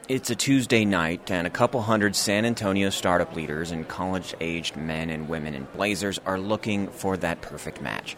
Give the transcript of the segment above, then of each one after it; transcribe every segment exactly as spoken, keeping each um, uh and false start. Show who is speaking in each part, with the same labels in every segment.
Speaker 1: It's a Tuesday night, and a couple hundred San Antonio startup leaders and college-aged men and women in blazers are looking for that perfect match.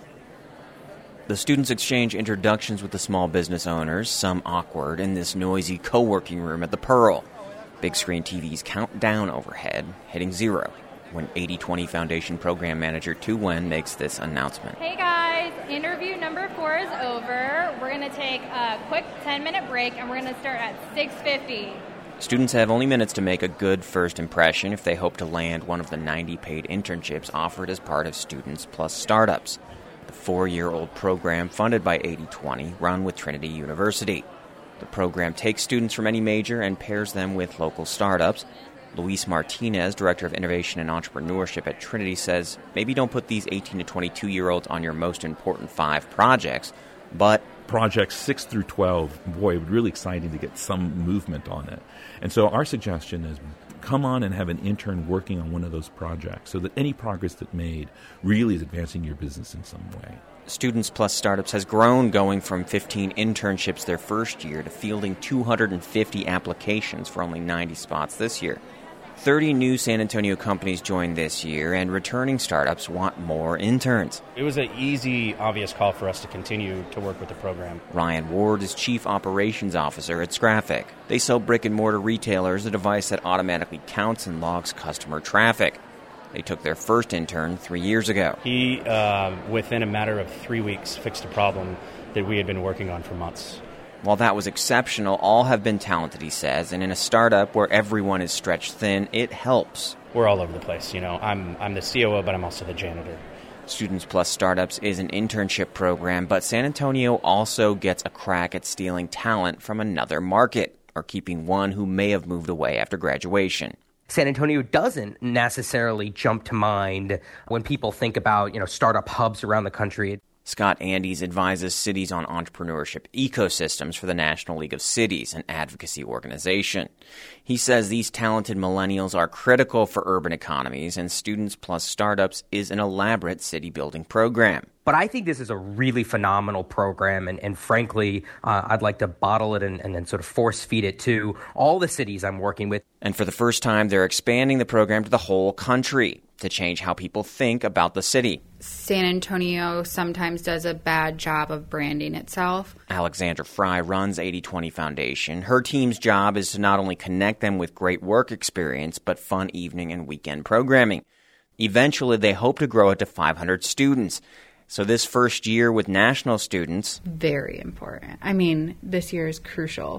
Speaker 1: The students exchange introductions with the small business owners, some awkward, in this noisy co-working room at the Pearl. Big screen T Vs count down overhead, hitting zero, when eighty twenty Foundation Program Manager Tu Wen makes this announcement.
Speaker 2: Hey guys, interview number four is over. We're going to take a quick ten-minute break, and we're going to start at six fifty.
Speaker 1: Students have only minutes to make a good first impression if they hope to land one of the ninety paid internships offered as part of Students Plus Startups, the four-year-old program funded by eighty twenty, run with Trinity University. The program takes students from any major and pairs them with local startups. Luis Martinez, Director of Innovation and Entrepreneurship at Trinity, says maybe don't put these eighteen to twenty-two-year-olds on your most important five projects, but
Speaker 3: projects six through twelve, boy, it would be really exciting to get some movement on it. And so our suggestion is come on and have an intern working on one of those projects so that any progress that's made really is advancing your business in some way.
Speaker 1: Students Plus Startups has grown, going from fifteen internships their first year to fielding two hundred fifty applications for only ninety spots this year. thirty new San Antonio companies joined this year, and returning startups want more interns.
Speaker 4: It was an easy, obvious call for us to continue to work with the program.
Speaker 1: Ryan Ward is Chief Operations Officer at Scraphic. They sell brick-and-mortar retailers a device that automatically counts and logs customer traffic. They took their first intern three years ago.
Speaker 4: He, uh, within a matter of three weeks, fixed a problem that we had been working on for months.
Speaker 1: While that was exceptional, all have been talented, he says, and in a startup where everyone is stretched thin, it helps.
Speaker 4: We're all over the place, you know. I'm I'm the C O O, but I'm also the janitor.
Speaker 1: Students Plus Startups is an internship program, but San Antonio also gets a crack at stealing talent from another market, or keeping one who may have moved away after graduation.
Speaker 5: San Antonio doesn't necessarily jump to mind when people think about, you know, startup hubs around the country.
Speaker 1: Scott Andes advises cities on entrepreneurship ecosystems for the National League of Cities, an advocacy organization. He says these talented millennials are critical for urban economies, and Students Plus Startups is an elaborate city-building program.
Speaker 5: But I think this is a really phenomenal program, and, and frankly, uh, I'd like to bottle it and, and then sort of force-feed it to all the cities I'm working with.
Speaker 1: And for the first time, they're expanding the program to the whole country to change how people think about the city.
Speaker 6: San Antonio sometimes does a bad job of branding itself.
Speaker 1: Alexandra Fry runs eighty twenty Foundation. Her team's job is to not only connect them with great work experience, but fun evening and weekend programming. Eventually, they hope to grow it to five hundred students. So this first year with national students...
Speaker 6: Very important. I mean, this year is crucial.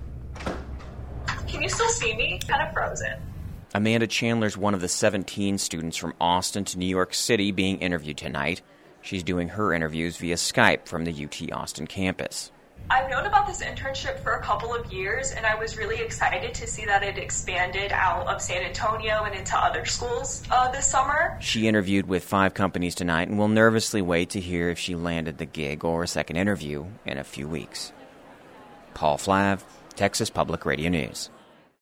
Speaker 7: Can you still see me? Kind of frozen.
Speaker 1: Amanda Chandler's one of the seventeen students from Austin to New York City being interviewed tonight. She's doing her interviews via Skype from the U T Austin campus.
Speaker 7: I've known about this internship for a couple of years, and I was really excited to see that it expanded out of San Antonio and into other schools uh, this summer.
Speaker 1: She interviewed with five companies tonight and will nervously wait to hear if she landed the gig or a second interview in a few weeks. Paul Flav, Texas Public Radio News.